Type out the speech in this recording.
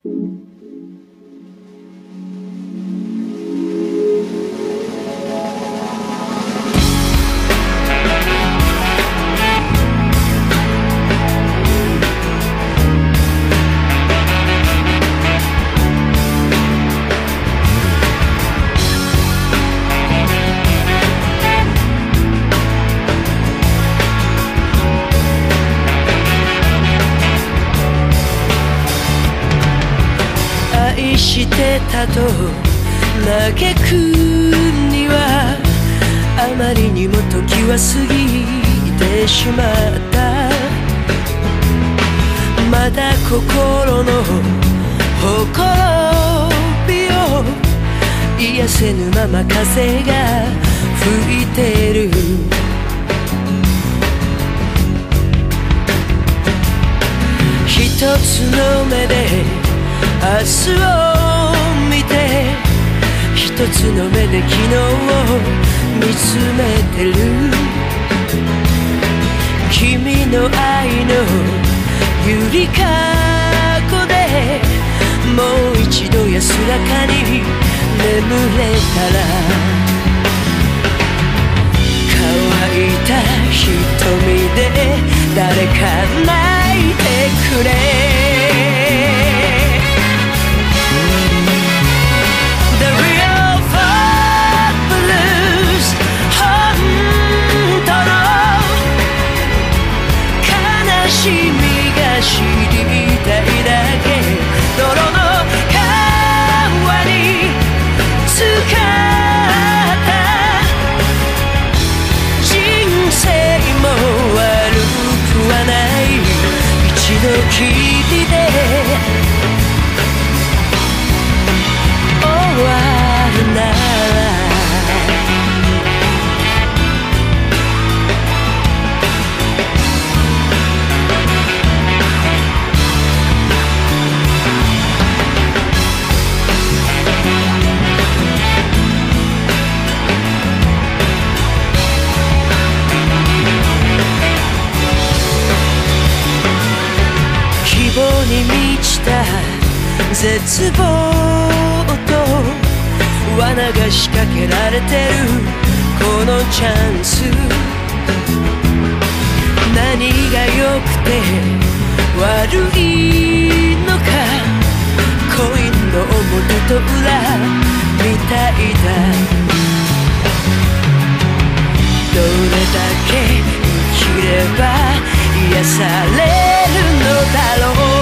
愛してたと嘆くにはあまりにも時は過ぎてしまった。まだ心のほころびを癒せぬまま風が吹いてる。一つの目で明日を見て、一つの目で昨日を見つめてる。君の愛のゆりかごでもう一度安らかに眠れたら、乾いた瞳で誰か泣いてくれ。君が知りたいだけ、泥の川に浸かった人生も悪くはない。一度きりで終わるならに満ちた絶望と罠が仕掛けられてるこのチャンス。何が良くて悪いのか、コインの表と裏みたいだ。どれだけ生きれば癒されるのだろう。